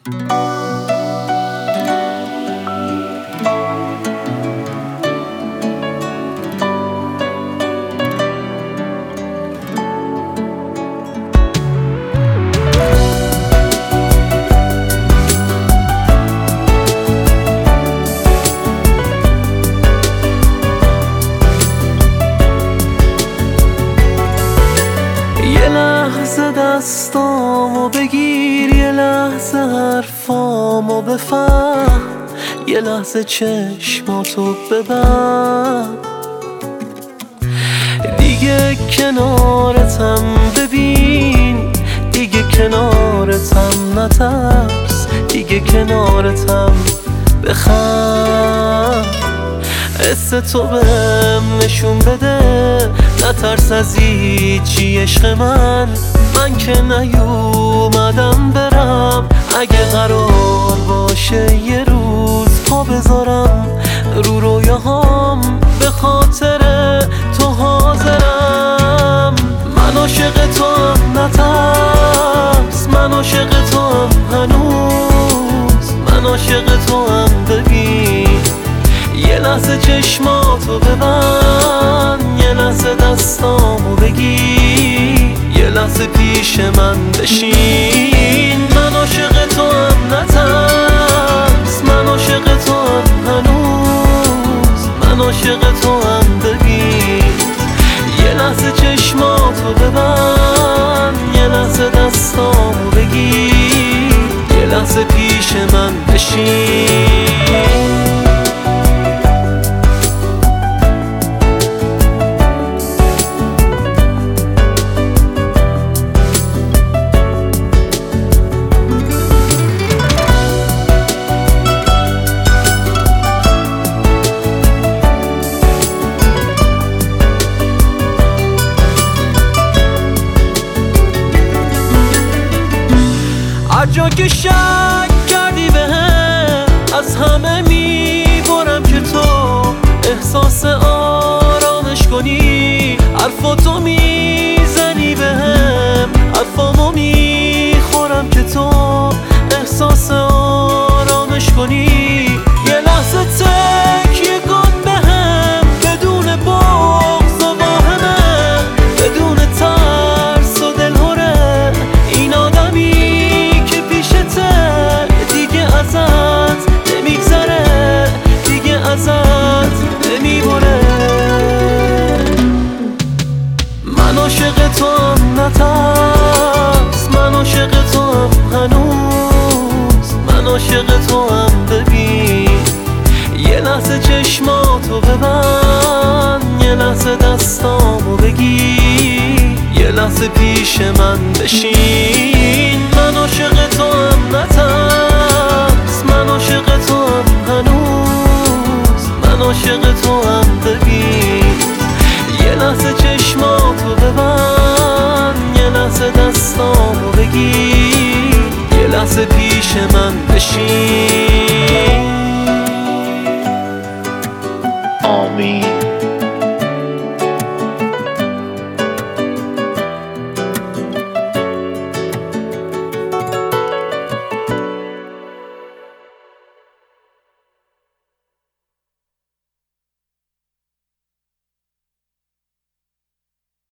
یه لحظه دستامو بگیر، یه لحظه حرفامو بفهم، یه لحظه چشماتو ببند. دیگه کنارتم ببین، دیگه کنارتم نترس، دیگه کنارتم بخند. حس تو بهم نشون بده، نترس از هیچی عشق من که نیومدم برم. اگه قرار باشه یه روز پا بذارم رو رویاهام، به خاطر تو حاضرم. من عاشق توام نترس، من عاشق توام هنوز، من عاشق توام ببین. یه لحظه چشماتو ببند، یه لحظه دستامو بگیر، یه لحظه پیش من بشین. من عاشق توام نترس، من عاشق توام هنوز، من عاشق توام ببین. یه لحظه چشماتو ببند، یه لحظه دستامو بگیر، یه لحظه پیش من بشین. هر جا که شک کردی بهم، از همه میبرم که تو احساس آرامش کنی. حرفاتو میزنی بهم، حرفامو میخورم که تو احساس آرامش کنی. یه لحظه تکیه کن بهم، بدون بغض و واهمه، بدون ترس و دلهره. این آدمی ازت نمیگذره، دیگه ازت نمیبره. من عاشق توام نترس، من عاشق توام هنوز، من عاشق توام ببین. یه لحظه چشماتو ببند، یه لحظه دستامو بگیر، یه لحظه پیش من بشین. من عاشق توام نترس، من عاشق توام هنوز، من عاشق توام ببین. یه لحظه چشماتو ببند، یه لحظه دستامو بگیر، یه لحظه پیش من بشین.